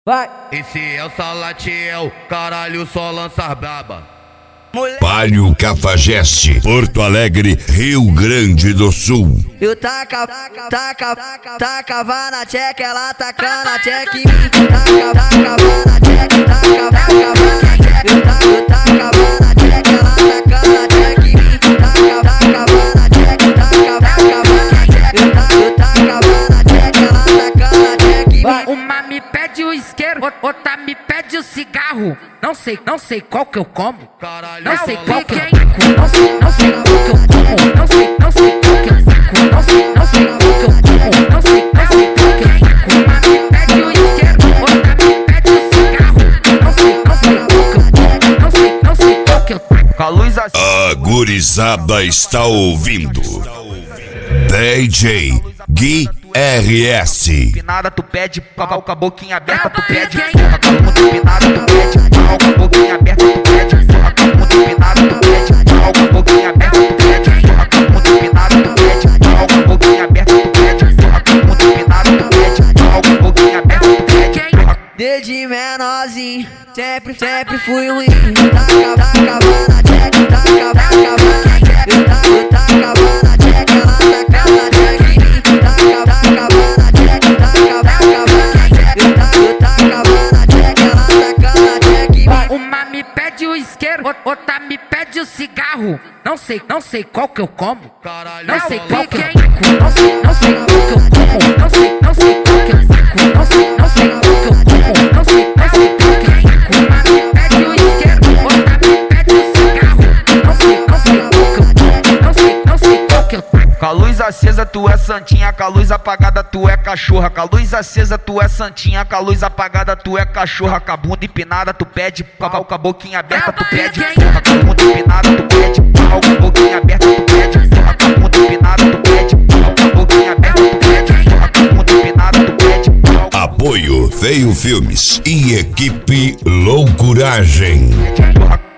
Vai. Esse é o Salatiel, caralho, só lança braba. Palio Cafajeste, Porto Alegre, Rio Grande do Sul. Eu tacava na tcheca, ela tacava na tcheca em mim. Tacava na tcheca, eu tacava na tcheca, ela tacava na tcheca em mim. Tacava na tcheca, eu tacava na tcheca, ela tacava na tcheca em mim. Uma me pede o isqueiro, outra me pede o cigarro. Não sei qual que eu como. Caralho, Não sei qual que eu é. taco. Não sei qual que eu como. Não sei qual que eu taco. Não sei qual que eu como. Não sei qual que eu taco. Uma me pede o isqueiro, outra me pede o cigarro. Não sei qual que eu como. Não sei qual que eu taco. Com a luz assim. A gurizada está ouvindo DJ Gui RS. Empinada, tu pede pau com a boquinha aberta, tu pede porra com a bunda empinada, tu pede pau com a boquinha aberta, tu pede porra com a bunda empinada, tu pede pau com a boquinha aberta, tu pede porra com a bunda empinada, tu pede pau com a boquinha aberta, tu pede porra com a bunda empinada, tu pede pau com a boquinha aberta, tu pede porra. Desde menorzinho, sempre fui ruim. Tacava na tcheca, tacava na tcheca, eu tacava na tcheca, ela tacava na tcheca em mim. Tacava na tcheca, tacava na tcheca, eu tacava na tcheca, ela tacava na tcheca em mim. Uma me pede o isqueiro, outra me pede o cigarro. Não sei qual que eu como. Caralho, Não sei qual que eu é. taco. Não sei qual que eu como. Não sei qual que eu taco. Não sei qual que eu como. Não sei qual que eu taco. Uma me pede o isqueiro, outra me pede o cigarro. Não sei qual que eu como. Não sei qual que eu taco. Com a luz acesa tu é santinha, com a luz apagada tu é cachorra. Com a luz acesa tu é santinha, com a luz apagada tu é cachorra. Com a bunda empinada tu pede pau, com a boquinha aberta tu pede porra. Com a bunda empinada tu pede pau, com a boquinha aberta tu pede porra. Com a bunda empinada tu pede pau, com a boquinha aberta tu pede porra. Com a bunda empinada tu pede pau. Apoio Feio Filmes e Equipe Loucuragem. Porra.